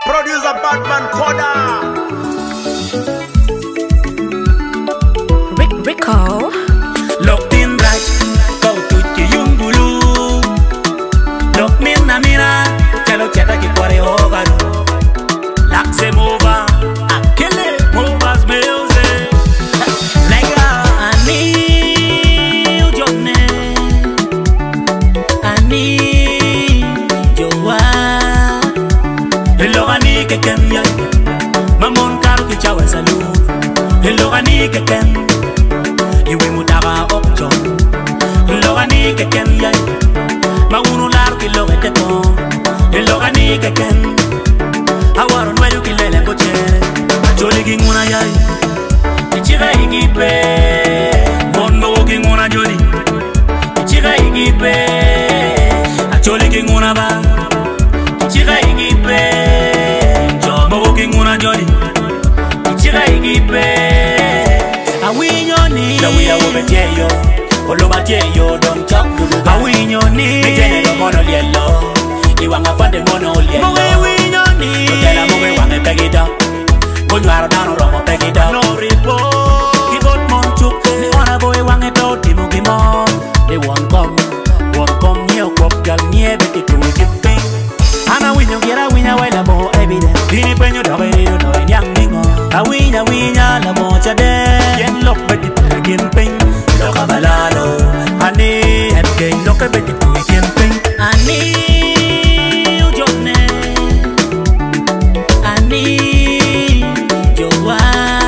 Producer Batman Koda. Rico. Look in right, go to Yumbulu. Look me na mira, chalo cheta ki pore hogaru. Lakse mova, akele movas music. Like I need your name, I need your word. Hello ani ke kenya, mamon karu ki chawa salu. Hello ani ke kenya. Iwe mutaba option Logani ke ken yai Maunu lar ki loge te kon Logani ke ken Awaron wayu ki lele koche Acholi ki nguna yai Ichiga ikipe Mondo ki nguna joli Ichiga ikipe Acholi ki nguna ba Ichiga ikipe Mogo ki nguna joli Ichiga ikipe Awinyoni Dawiya wobeteyo Olobateyo Don't talk to the Awinyoni Mejene no mono lielo Iwanga fande mono lielo Moge winyoni Kotela moge wange pegida Konywaro dano romo pegida No ripo Kibot monchuke Ni wana boy wange to timu gimo They won't come Nye okwop gal nye beki tuwe kiping Ana winyo gira winya waila mo evident Dini penyo dobe rido no inyang ningo Awinya la mo chade Yen lok beti tuwe kinping Loka balalo Ani Headgain loka beti tuwe kinping Ani ujone Ani Jowa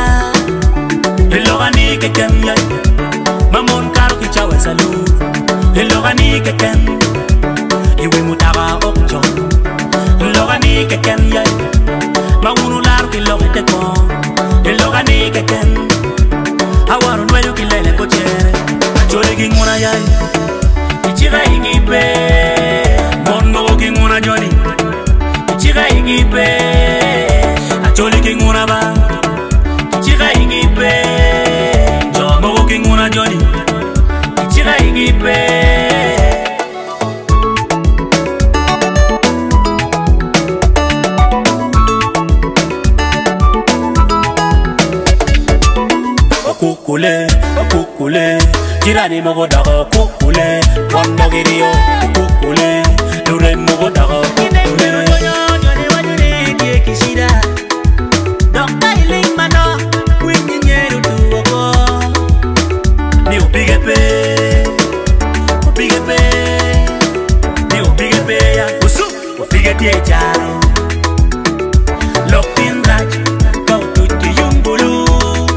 Loka ni keken yay Mamon karo ki chawe salu Loka ni keken Iwe mutaba option Loka ni keken yay Maunu laro ki loke te kon Loka ni keken Awaron wayu ki lele koche Achole ki nguna yai Ichiga ikipe Mondo ki nguna joli Ichiga ikipe Achole ki nguna ba Ichiga ikipe Mogo ki nguna joli Ichiga ikipe Kukule, jirani mogo dago kukule, wando girio kukule, lure mogo dago kukule. Nyone wanyone kie kishida, dokta iling mano, winyi nyeru tuwoko. Ni upige pe, ni upige pe ya, usu, upige tie jaro. Locked in right, go to the Yumbulu.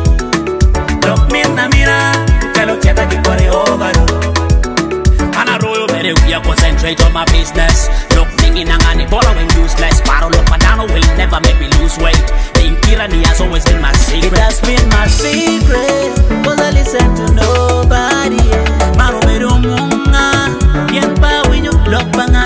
Cheta ki pore hogaru Ana royo mere uya concentrate on my business Look thinking angani following useless Paro look panano will never make me lose weight Being tyranny has always been my secret It has been my secret Cause I listen to nobody Maro meru munga Yen pa winyo look panga